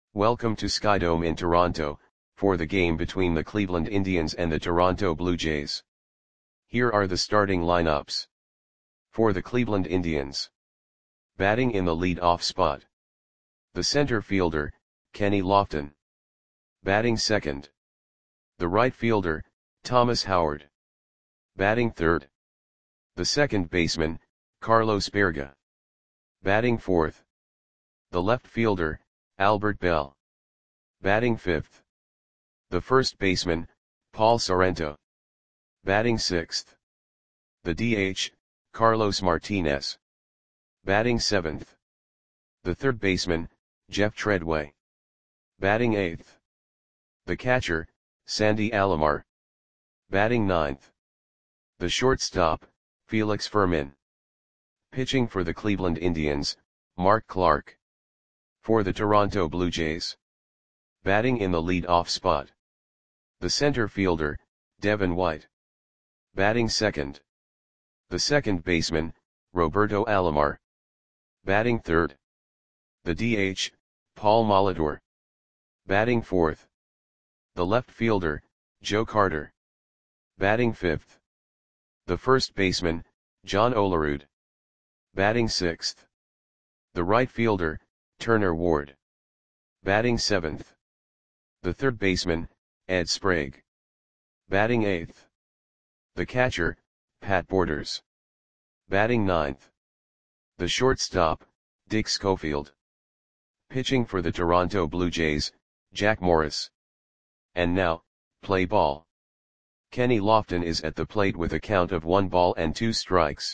Welcome to Skydome in Toronto, for the game between the Cleveland Indians and the Toronto Blue Jays. Here are the starting lineups. For the Cleveland Indians. Batting in the lead-off spot. The center fielder, Kenny Lofton. Batting second. The right fielder, Thomas Howard. Batting third. The second baseman, Carlos Berga. Batting fourth. The left fielder, Albert Belle. Batting fifth. The first baseman, Paul Sorrento. Batting sixth. The DH, Carlos Martinez. Batting seventh. The third baseman, Jeff Treadway. Batting eighth. The catcher, Sandy Alomar. Batting ninth. The shortstop, Felix Fermin. Pitching for the Cleveland Indians, Mark Clark. For the Toronto Blue Jays. Batting in the lead-off spot. The center fielder, Devin White. Batting second. The second baseman, Roberto Alomar. Batting third. The DH, Paul Molitor. Batting fourth. The left fielder, Joe Carter. Batting fifth. The first baseman, John Olerud. Batting sixth. The right fielder, Turner Ward. Batting seventh. The third baseman, Ed Sprague. Batting eighth. The catcher, Pat Borders. Batting ninth. The shortstop, Dick Schofield. Pitching for the Toronto Blue Jays, Jack Morris. And now, play ball. Kenny Lofton is at the plate with a count of 1 ball and 2 strikes.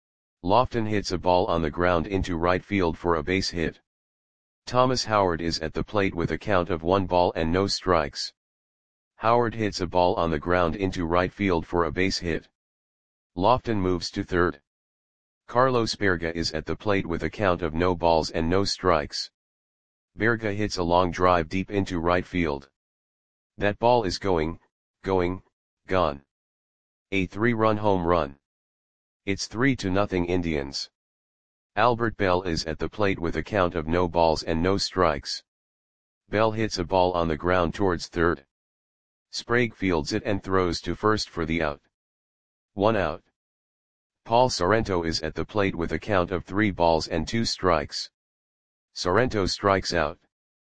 Lofton hits a ball on the ground into right field for a base hit. Thomas Howard is at the plate with a count of 1 ball and no strikes. Howard hits a ball on the ground into right field for a base hit. Lofton moves to third. Carlos Berga is at the plate with a count of no balls and no strikes. Berga hits a long drive deep into right field. That ball is gone. A 3-run home run. It's 3-0 Indians. Albert Belle is at the plate with a count of no balls and no strikes. Belle hits a ball on the ground towards third. Sprague fields it and throws to first for the out. 1 out. Paul Sorrento is at the plate with a count of 3 balls and 2 strikes. Sorrento strikes out.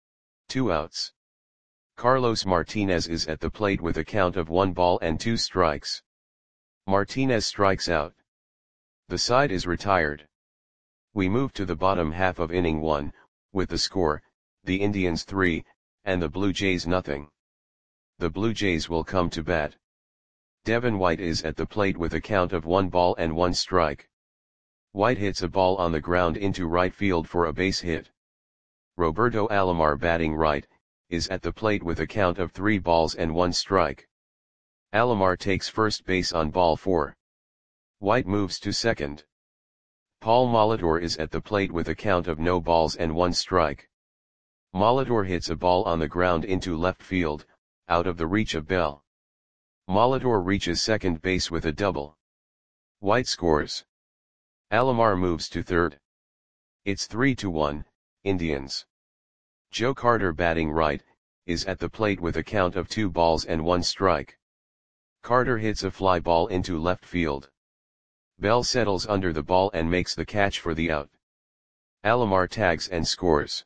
2 outs. Carlos Martinez is at the plate with a count of 1 ball and 2 strikes. Martinez strikes out. The side is retired. We move to the bottom half of inning 1, with the score, the Indians 3, and the Blue Jays nothing. The Blue Jays will come to bat. Devin White is at the plate with a count of 1 ball and 1 strike. White hits a ball on the ground into right field for a base hit. Roberto Alomar batting right, is at the plate with a count of 3 balls and 1 strike. Alomar takes first base on ball 4. White moves to second. Paul Molitor is at the plate with a count of no balls and 1 strike. Molitor hits a ball on the ground into left field, out of the reach of Belle. Molitor reaches second base with a double. White scores. Alomar moves to third. It's 3-1, Indians. Joe Carter batting right, is at the plate with a count of 2 balls and 1 strike. Carter hits a fly ball into left field. Belle settles under the ball and makes the catch for the out. Alomar tags and scores.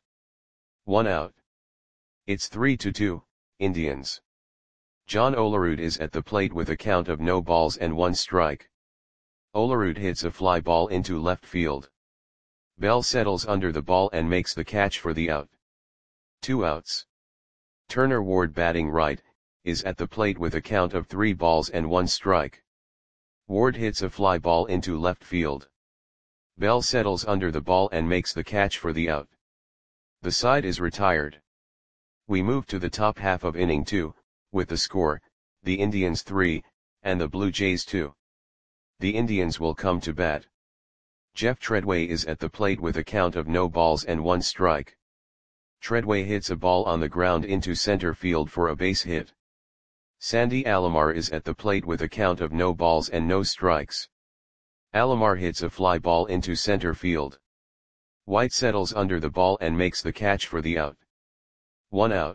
1 out. It's 3-2, Indians. John Olerud is at the plate with a count of no balls and 1 strike. Olerud hits a fly ball into left field. Belle settles under the ball and makes the catch for the out. 2 outs. Turner Ward batting right, is at the plate with a count of 3 balls and 1 strike. Ward hits a fly ball into left field. Belle settles under the ball and makes the catch for the out. The side is retired. We move to the top half of inning 2, with the score, the Indians 3, and the Blue Jays 2. The Indians will come to bat. Jeff Treadway is at the plate with a count of no balls and 1 strike. Treadway hits a ball on the ground into center field for a base hit. Sandy Alomar is at the plate with a count of no balls and no strikes. Alomar hits a fly ball into center field. White settles under the ball and makes the catch for the out. 1 out.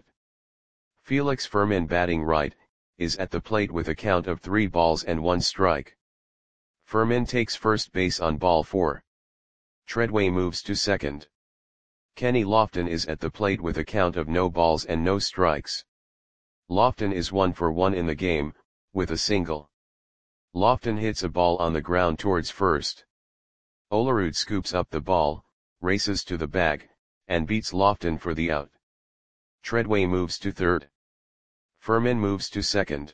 Felix Fermin batting right, is at the plate with a count of 3 balls and 1 strike. Fermin takes first base on ball 4. Treadway moves to second. Kenny Lofton is at the plate with a count of no balls and no strikes. Lofton is 1 for 1 in the game, with a single. Lofton hits a ball on the ground towards first. Olerud scoops up the ball, races to the bag, and beats Lofton for the out. Treadway moves to third. Fermin moves to second.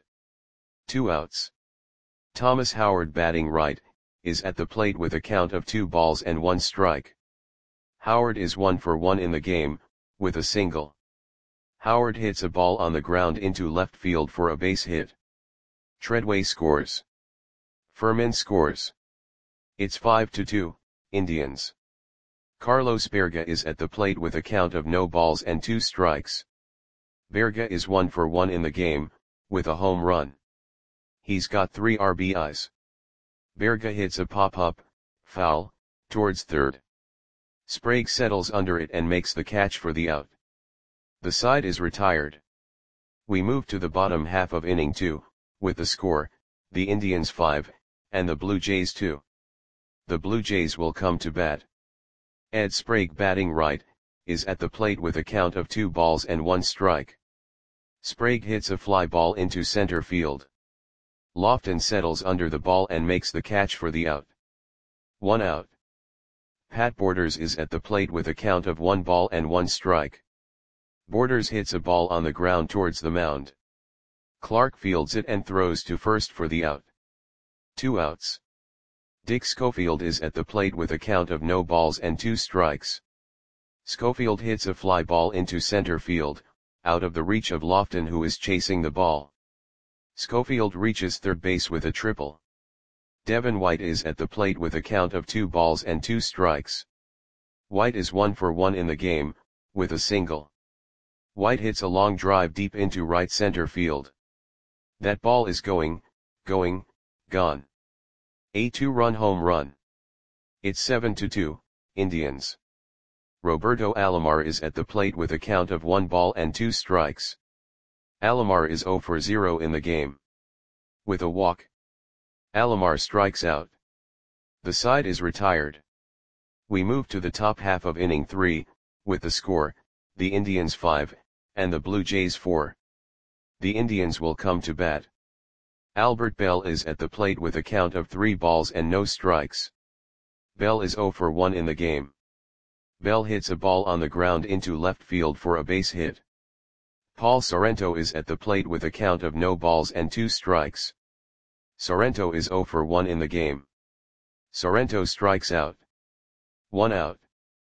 2 outs. Thomas Howard batting right, is at the plate with a count of 2 balls and 1 strike. Howard is 1 for 1 in the game, with a single. Howard hits a ball on the ground into left field for a base hit. Treadway scores. Fermin scores. It's 5-2, Indians. Carlos Berga is at the plate with a count of no balls and 2 strikes. Berga is 1 for 1 in the game, with a home run. He's got 3 RBIs. Berga hits a pop-up, foul, towards third. Sprague settles under it and makes the catch for the out. The side is retired. We move to the bottom half of inning 2, with the score, the Indians 5, and the Blue Jays 2. The Blue Jays will come to bat. Ed Sprague batting right, is at the plate with a count of 2 balls and 1 strike. Sprague hits a fly ball into center field. Lofton settles under the ball and makes the catch for the out. 1 out. Pat Borders is at the plate with a count of 1 ball and 1 strike. Borders hits a ball on the ground towards the mound. Clark fields it and throws to first for the out. 2 outs. Dick Schofield is at the plate with a count of no balls and 2 strikes. Schofield hits a fly ball into center field, out of the reach of Lofton, who is chasing the ball. Schofield reaches third base with a triple. Devin White is at the plate with a count of 2 balls and 2 strikes. White is 1 for 1 in the game, with a single. White hits a long drive deep into right center field. That ball is gone. A 2-run home run. It's 7-2, Indians. Roberto Alomar is at the plate with a count of 1 ball and 2 strikes. Alomar is 0 for 0 in the game. With a walk. Alomar strikes out. The side is retired. We move to the top half of inning 3, with the score, the Indians 5, and the Blue Jays 4. The Indians will come to bat. Albert Bell is at the plate with a count of 3 balls and no strikes. Bell is 0 for 1 in the game. Bell hits a ball on the ground into left field for a base hit. Paul Sorrento is at the plate with a count of no balls and 2 strikes. Sorrento is 0 for 1 in the game. Sorrento strikes out. 1 out.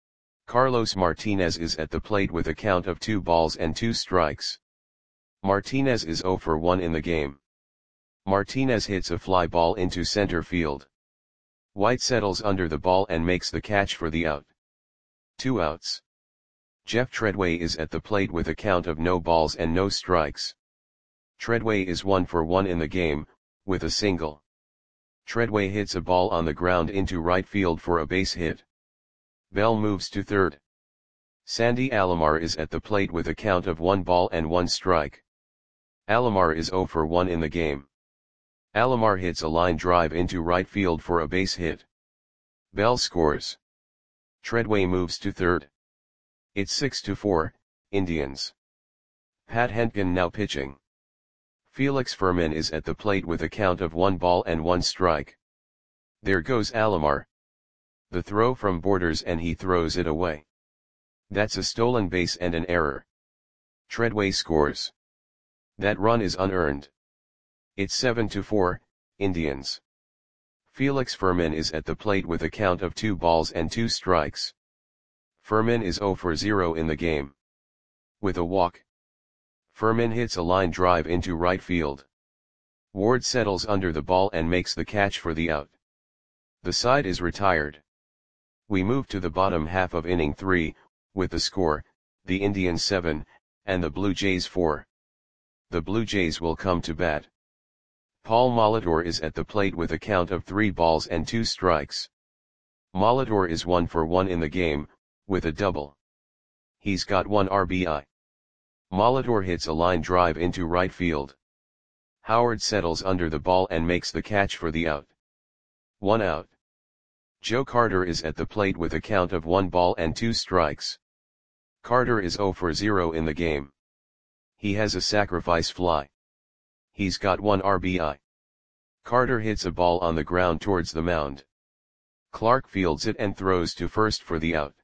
Carlos Martinez is at the plate with a count of 2 balls and 2 strikes. Martinez is 0 for 1 in the game. Martinez hits a fly ball into center field. White settles under the ball and makes the catch for the out. 2 outs. Jeff Treadway is at the plate with a count of no balls and no strikes. Treadway is 1 for 1 in the game, with a single. Treadway hits a ball on the ground into right field for a base hit. Bell moves to third. Sandy Alomar is at the plate with a count of 1 ball and 1 strike. Alomar is 0 for 1 in the game. Alomar hits a line drive into right field for a base hit. Bell scores. Treadway moves to third. It's 6-4, Indians. Pat Hentgen now pitching. Felix Fermin is at the plate with a count of 1 ball and 1 strike. There goes Alomar. The throw from Borders and he throws it away. That's a stolen base and an error. Treadway scores. That run is unearned. It's 7-4, Indians. Felix Fermin is at the plate with a count of 2 balls and 2 strikes. Fermin is 0 for 0 in the game. With a walk. Fermin hits a line drive into right field. Ward settles under the ball and makes the catch for the out. The side is retired. We move to the bottom half of inning 3, with the score, the Indians 7, and the Blue Jays 4. The Blue Jays will come to bat. Paul Molitor is at the plate with a count of 3 balls and 2 strikes. Molitor is 1 for 1 in the game, with a double. He's got 1 RBI. Molitor hits a line drive into right field. Howard settles under the ball and makes the catch for the out. 1 out. Joe Carter is at the plate with a count of 1 ball and 2 strikes. Carter is 0 for 0 in the game. He has a sacrifice fly. He's got 1 RBI. Carter hits a ball on the ground towards the mound. Clark fields it and throws to first for the out.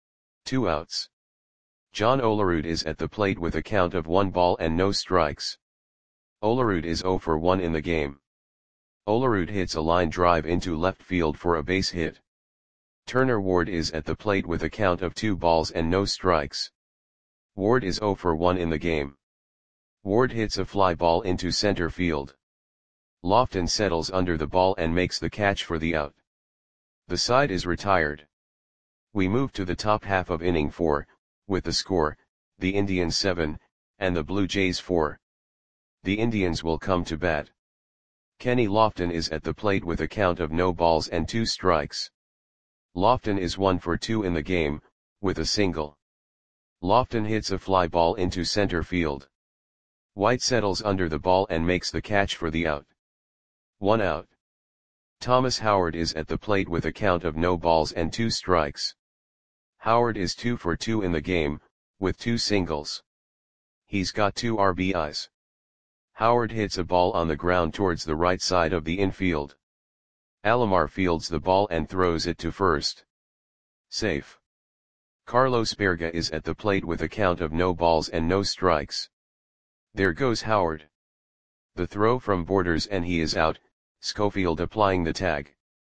2 outs. John Olerud is at the plate with a count of 1 ball and no strikes. Olerud is 0 for 1 in the game. Olerud hits a line drive into left field for a base hit. Turner Ward is at the plate with a count of 2 balls and no strikes. Ward is 0 for 1 in the game. Ward hits a fly ball into center field. Lofton settles under the ball and makes the catch for the out. The side is retired. We move to the top half of inning 4, with the score, the Indians 7, and the Blue Jays 4. The Indians will come to bat. Kenny Lofton is at the plate with a count of no balls and 2 strikes. Lofton is 1 for 2 in the game, with a single. Lofton hits a fly ball into center field. White settles under the ball and makes the catch for the out. 1 out. Thomas Howard is at the plate with a count of no balls and 2 strikes. Howard is 2 for 2 in the game, with 2 singles. He's got 2 RBIs. Howard hits a ball on the ground towards the right side of the infield. Alomar fields the ball and throws it to first. Safe. Carlos Berga is at the plate with a count of no balls and no strikes. There goes Howard. The throw from Borders and he is out, Schofield applying the tag.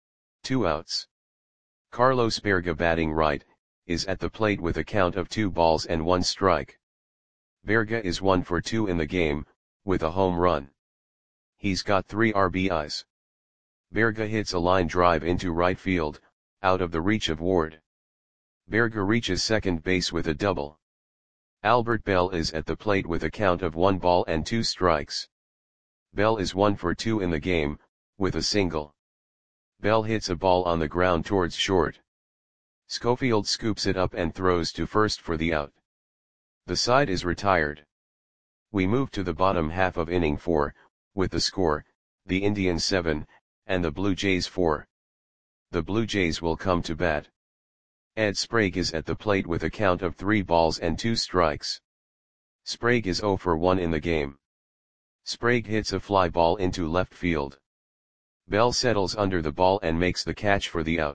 2 outs. Carlos Berga batting right, is at the plate with a count of 2 balls and 1 strike. Berga is 1 for 2 in the game, with a home run. He's got 3 RBIs. Berga hits a line drive into right field, out of the reach of Ward. Berga reaches second base with a double. Albert Bell is at the plate with a count of 1 ball and 2 strikes. Bell is 1 for 2 in the game, with a single. Bell hits a ball on the ground towards short. Schofield scoops it up and throws to first for the out. The side is retired. We move to the bottom half of inning 4, with the score, the Indians 7, and the Blue Jays 4. The Blue Jays will come to bat. Ed Sprague is at the plate with a count of 3 balls and 2 strikes. Sprague is 0 for 1 in the game. Sprague hits a fly ball into left field. Bell settles under the ball and makes the catch for the out.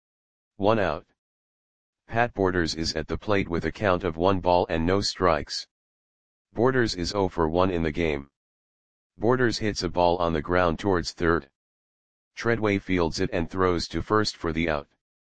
1 out. Pat Borders is at the plate with a count of 1 ball and no strikes. Borders is 0 for 1 in the game. Borders hits a ball on the ground towards third. Treadway fields it and throws to first for the out.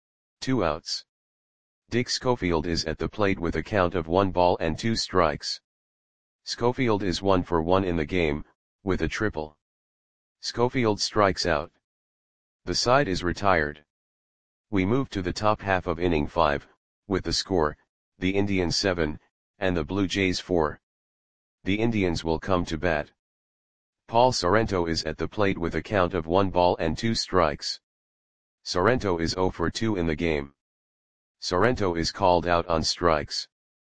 2 outs. Dick Schofield is at the plate with a count of 1 ball and 2 strikes. Schofield is 1 for 1 in the game, with a triple. Schofield strikes out. The side is retired. We move to the top half of inning 5, with the score, the Indians 7, and the Blue Jays 4. The Indians will come to bat. Paul Sorrento is at the plate with a count of 1 ball and 2 strikes. Sorrento is 0 for 2 in the game. Sorrento is called out on strikes.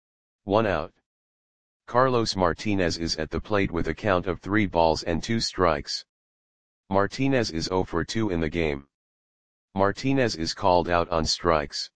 1 out. Carlos Martinez is at the plate with a count of 3 balls and 2 strikes. Martinez is 0 for 2 in the game. Martinez is called out on strikes.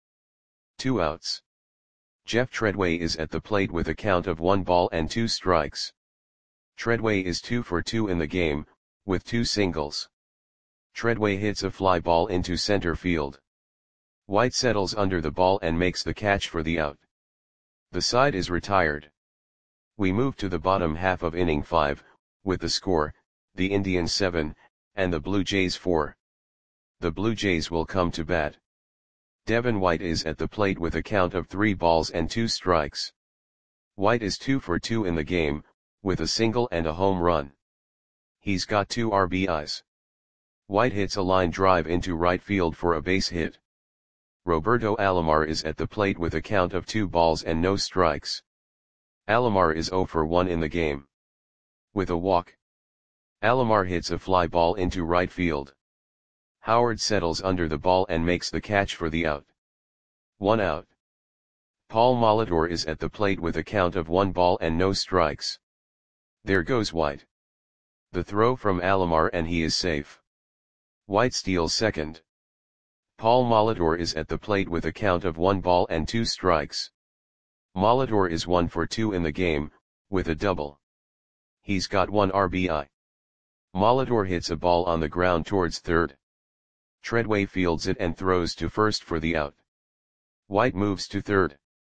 2 outs. Jeff Treadway is at the plate with a count of 1 ball and 2 strikes. Treadway is 2 for 2 in the game, with 2 singles. Treadway hits a fly ball into center field. White settles under the ball and makes the catch for the out. The side is retired. We move to the bottom half of inning 5, with the score, the Indians 7, and the Blue Jays 4. The Blue Jays will come to bat. Devin White is at the plate with a count of 3 balls and 2 strikes. White is 2 for 2 in the game, with a single and a home run. He's got 2 RBIs. White hits a line drive into right field for a base hit. Roberto Alomar is at the plate with a count of 2 balls and no strikes. Alomar is 0 for 1 in the game. With a walk. Alomar hits a fly ball into right field. Howard settles under the ball and makes the catch for the out. 1 out. Paul Molitor is at the plate with a count of 1 ball and no strikes. There goes White. The throw from Alomar and he is safe. White steals second. Paul Molitor is at the plate with a count of 1 ball and 2 strikes. Molitor is 1 for 2 in the game, with a double. He's got 1 RBI. Molitor hits a ball on the ground towards third. Treadway fields it and throws to first for the out. White moves to third.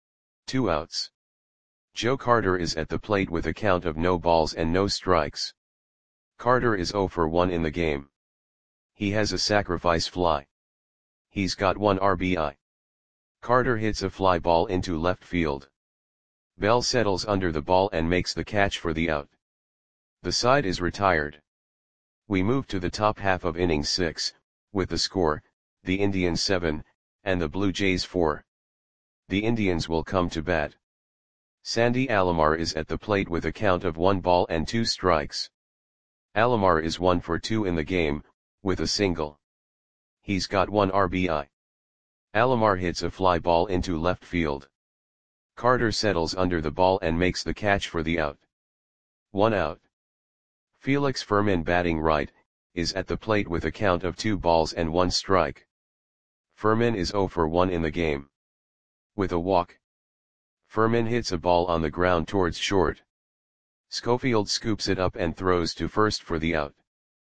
2 outs. Joe Carter is at the plate with a count of no balls and no strikes. Carter is 0 for 1 in the game. He has a sacrifice fly. He's got 1 RBI. Carter hits a fly ball into left field. Bell settles under the ball and makes the catch for the out. The side is retired. We move to the top half of inning 6, with the score, the Indians 7, and the Blue Jays 4. The Indians will come to bat. Sandy Alomar is at the plate with a count of 1 ball and 2 strikes. Alomar is 1 for 2 in the game, with a single. He's got 1 RBI. Alomar hits a fly ball into left field. Carter settles under the ball and makes the catch for the out. 1 out. Felix Fermin, batting right, is at the plate with a count of 2 balls and 1 strike. Fermin is 0 for 1 in the game. With a walk. Fermin hits a ball on the ground towards short. Schofield scoops it up and throws to first for the out.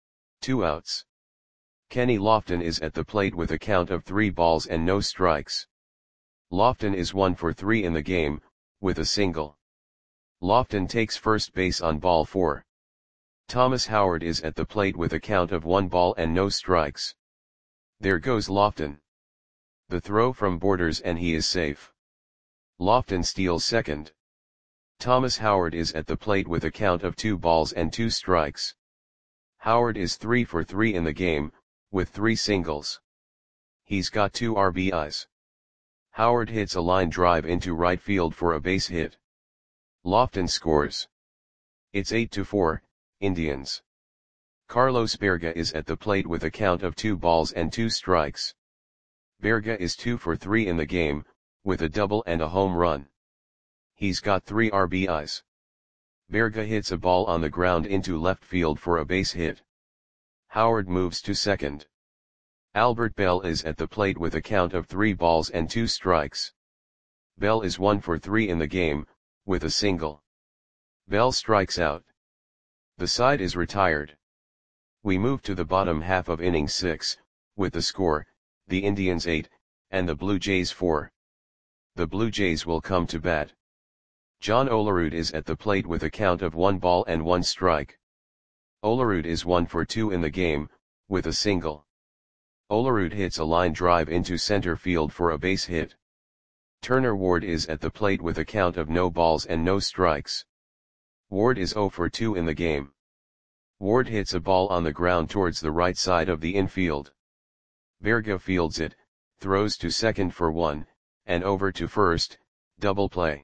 2 outs. Kenny Lofton is at the plate with a count of 3 balls and no strikes. Lofton is 1 for 3 in the game, with a single. Lofton takes first base on ball 4. Thomas Howard is at the plate with a count of 1 ball and no strikes. There goes Lofton. The throw from Borders and he is safe. Lofton steals second. Thomas Howard is at the plate with a count of 2 balls and 2 strikes. Howard is 3 for 3 in the game, with 3 singles. He's got 2 RBIs. Howard hits a line drive into right field for a base hit. Lofton scores. It's 8-4, Indians. Carlos Berga is at the plate with a count of 2 balls and 2 strikes. Berga is 2 for 3 in the game, with a double and a home run. He's got 3 RBIs. Berga hits a ball on the ground into left field for a base hit. Howard moves to second. Albert Bell is at the plate with a count of 3 balls and 2 strikes. Bell is 1 for 3 in the game, with a single. Bell strikes out. The side is retired. We move to the bottom half of inning 6, with the score, the Indians 8, and the Blue Jays 4. The Blue Jays will come to bat. John Olerud is at the plate with a count of 1 ball and 1 strike. Olerud is 1 for 2 in the game, with a single. Olerud hits a line drive into center field for a base hit. Turner Ward is at the plate with a count of no balls and no strikes. Ward is 0 for 2 in the game. Ward hits a ball on the ground towards the right side of the infield. Berga fields it, throws to second for 1, and over to first, double play.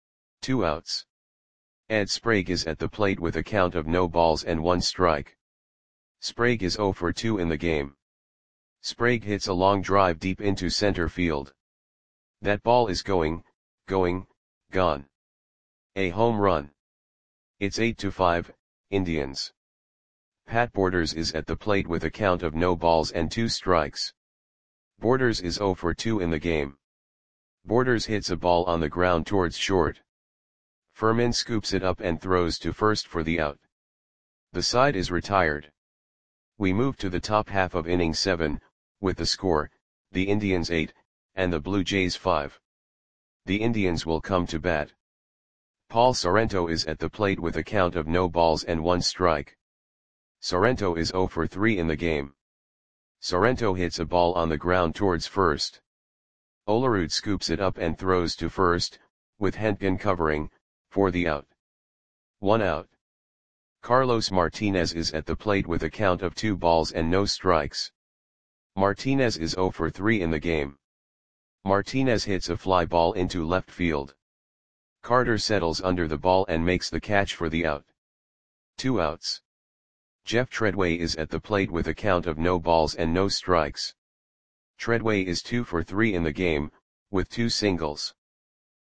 2 outs. Ed Sprague is at the plate with a count of no balls and 1 strike. Sprague is 0 for 2 in the game. Sprague hits a long drive deep into center field. That ball is gone. A home run. It's 8-5, Indians. Pat Borders is at the plate with a count of no balls and 2 strikes. Borders is 0 for 2 in the game. Borders hits a ball on the ground towards short. Fermin scoops it up and throws to first for the out. The side is retired. We move to the top half of inning 7, with the score, the Indians 8, and the Blue Jays 5. The Indians will come to bat. Paul Sorrento is at the plate with a count of no balls and 1 strike. Sorrento is 0 for 3 in the game. Sorrento hits a ball on the ground towards first. Olerud scoops it up and throws to first, with Hentgen covering, for the out. 1 out. Carlos Martinez is at the plate with a count of 2 balls and no strikes. Martinez is 0 for 3 in the game. Martinez hits a fly ball into left field. Carter settles under the ball and makes the catch for the out. 2 outs. Jeff Treadway is at the plate with a count of no balls and no strikes. Treadway is 2 for 3 in the game, with 2 singles.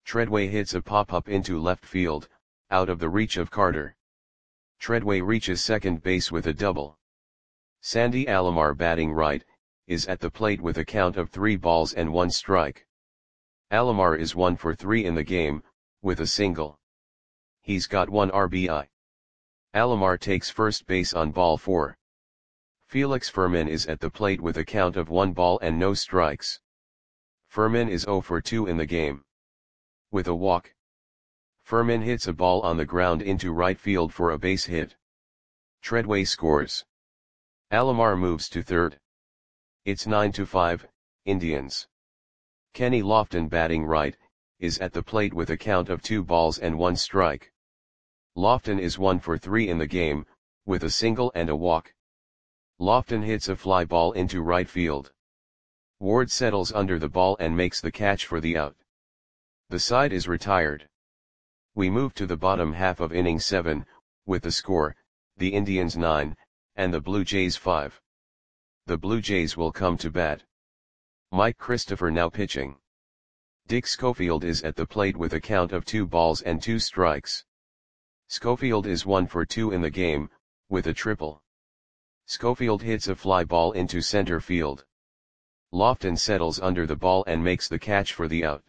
Treadway hits a pop-up into left field, out of the reach of Carter. Treadway reaches second base with a double. Sandy Alomar, batting right, is at the plate with a count of 3 balls and 1 strike. Alomar is 1 for 3 in the game, with a single. He's got 1 RBI. Alomar takes first base on ball 4. Felix Fermin is at the plate with a count of 1 ball and no strikes. Fermin is 0 for 2 in the game. With a walk, Fermin hits a ball on the ground into right field for a base hit. Treadway scores. Alomar moves to third. It's 9-5, Indians. Kenny Lofton, batting right, is at the plate with a count of 2 balls and 1 strike. Lofton is 1 for 3 in the game, with a single and a walk. Lofton hits a fly ball into right field. Ward settles under the ball and makes the catch for the out. The side is retired. We move to the bottom half of inning 7, with the score, the Indians 9, and the Blue Jays 5. The Blue Jays will come to bat. Mike Christopher now pitching. Dick Schofield is at the plate with a count of 2 balls and 2 strikes. Schofield is 1 for 2 in the game, with a triple. Schofield hits a fly ball into center field. Lofton settles under the ball and makes the catch for the out.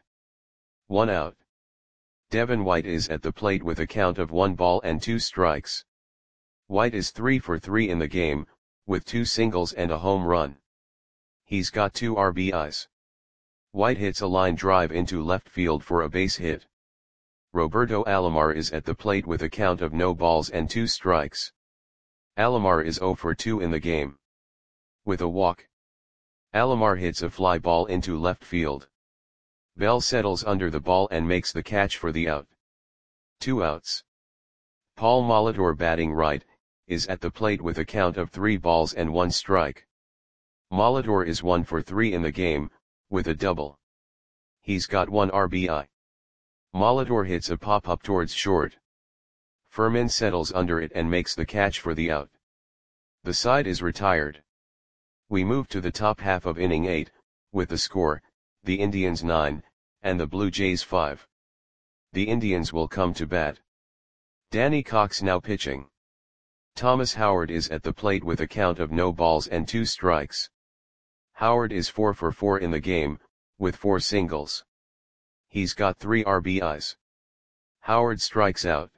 1 out. Devin White is at the plate with a count of 1 ball and 2 strikes. White is 3 for 3 in the game, with 2 singles and a home run. He's got 2 RBIs. White hits a line drive into left field for a base hit. Roberto Alomar is at the plate with a count of no balls and 2 strikes. Alomar is 0 for 2 in the game. With a walk, Alomar hits a fly ball into left field. Bell settles under the ball and makes the catch for the out. 2 outs. Paul Molitor, batting right, is at the plate with a count of 3 balls and 1 strike. Molitor is 1 for 3 in the game, with a double. He's got 1 RBI. Molitor hits a pop-up towards short. Fermin settles under it and makes the catch for the out. The side is retired. We move to the top half of inning 8, with the score, the Indians 9, and the Blue Jays 5. The Indians will come to bat. Danny Cox now pitching. Thomas Howard is at the plate with a count of no balls and 2 strikes. Howard is 4 for 4 in the game, with 4 singles. He's got 3 RBIs. Howard strikes out.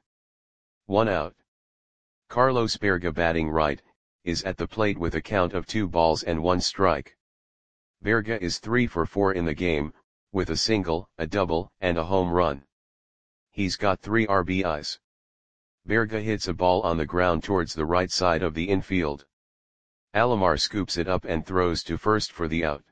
1 out. Carlos Berga, batting right, is at the plate with a count of 2 balls and 1 strike. Berga is 3 for 4 in the game, with a single, a double, and a home run. He's got 3 RBIs. Berga hits a ball on the ground towards the right side of the infield. Alomar scoops it up and throws to first for the out.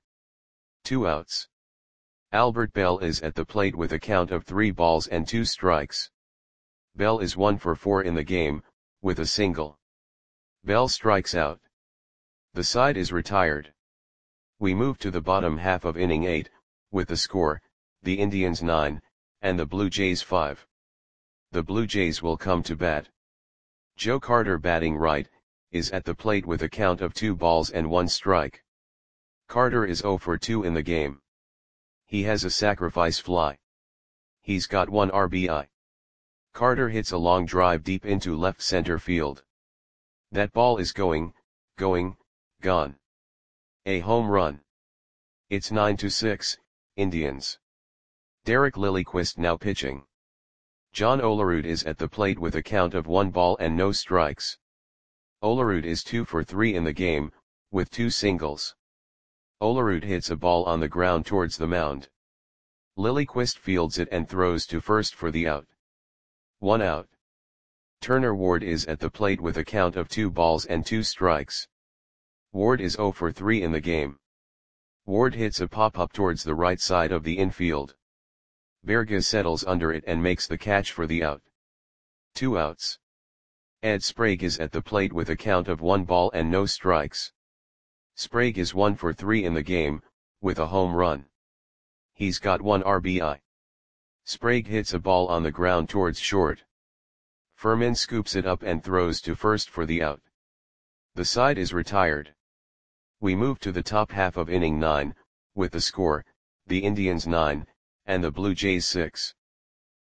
2 outs. Albert Bell is at the plate with a count of 3 balls and 2 strikes. Bell is 1 for 4 in the game, with a single. Bell strikes out. The side is retired. We move to the bottom half of inning 8, with the score, the Indians 9, and the Blue Jays 5. The Blue Jays will come to bat. Joe Carter, batting right, is at the plate with a count of 2 balls and 1 strike. Carter is 0 for 2 in the game. He has a sacrifice fly. He's got 1 RBI. Carter hits a long drive deep into left center field. That ball is going, gone. A home run. It's 9-6, Indians. Derek Lilliquist now pitching. John Olerud is at the plate with a count of 1 ball and no strikes. Olerud is 2 for 3 in the game, with 2 singles. Olerud hits a ball on the ground towards the mound. Lilliquist fields it and throws to first for the out. 1 out. Turner Ward is at the plate with a count of 2 balls and 2 strikes. Ward is 0 for 3 in the game. Ward hits a pop-up towards the right side of the infield. Berga settles under it and makes the catch for the out. 2 outs. Ed Sprague is at the plate with a count of 1 ball and no strikes. Sprague is 1 for 3 in the game, with a home run. He's got 1 RBI. Sprague hits a ball on the ground towards short. Fermin scoops it up and throws to first for the out. The side is retired. We move to the top half of inning 9, with the score, the Indians 9, and the Blue Jays 6.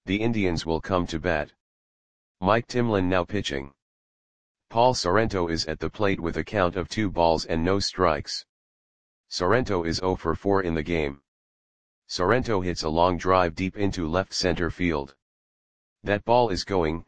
The Indians will come to bat. Mike Timlin now pitching. Paul Sorrento is at the plate with a count of 2 balls and no strikes. Sorrento is 0 for 4 in the game. Sorrento hits a long drive deep into left center field. That ball is gone.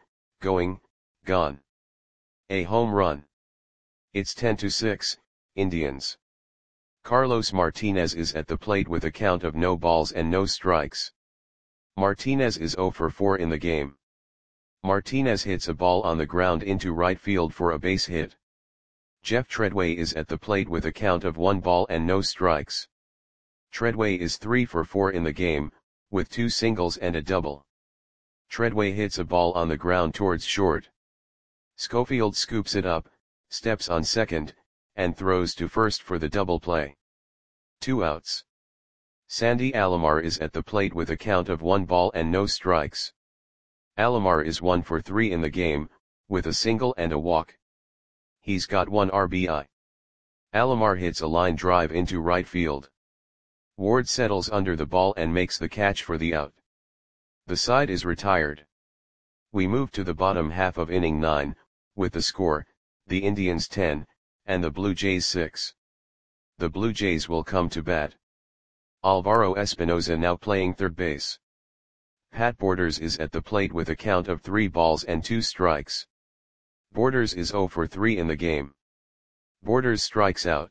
A home run. It's 10-6, Indians. Carlos Martinez is at the plate with a count of no balls and no strikes. Martinez is 0 for 4 in the game. Martinez hits a ball on the ground into right field for a base hit. Jeff Treadway is at the plate with a count of 1 ball and no strikes. Treadway is 3 for 4 in the game, with 2 singles and a double. Treadway hits a ball on the ground towards short. Schofield scoops it up, steps on second, and throws to first for the double play. 2 outs. Sandy Alomar is at the plate with a count of 1 ball and no strikes. Alomar is 1 for 3 in the game, with a single and a walk. He's got 1 RBI. Alomar hits a line drive into right field. Ward settles under the ball and makes the catch for the out. The side is retired. We move to the bottom half of inning 9, with the score, the Indians 10, and the Blue Jays 6. The Blue Jays will come to bat. Alvaro Espinoza now playing third base. Pat Borders is at the plate with a count of 3 balls and 2 strikes. Borders is 0 for 3 in the game. Borders strikes out.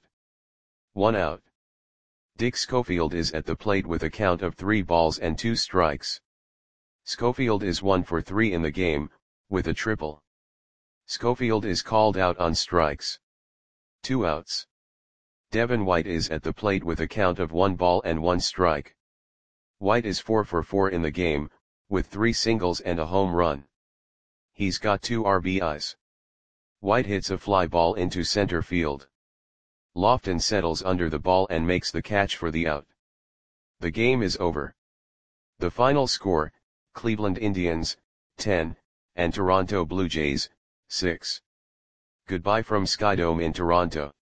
1 out. Dick Schofield is at the plate with a count of 3 balls and 2 strikes. Schofield is 1 for 3 in the game, with a triple. Schofield is called out on strikes. 2 outs. Devin White is at the plate with a count of 1 ball and 1 strike. White is 4 for 4 in the game, with 3 singles and a home run. He's got 2 RBIs. White hits a fly ball into center field. Lofton settles under the ball and makes the catch for the out. The game is over. The final score, Cleveland Indians, 10, and Toronto Blue Jays, 6. Goodbye from Skydome in Toronto.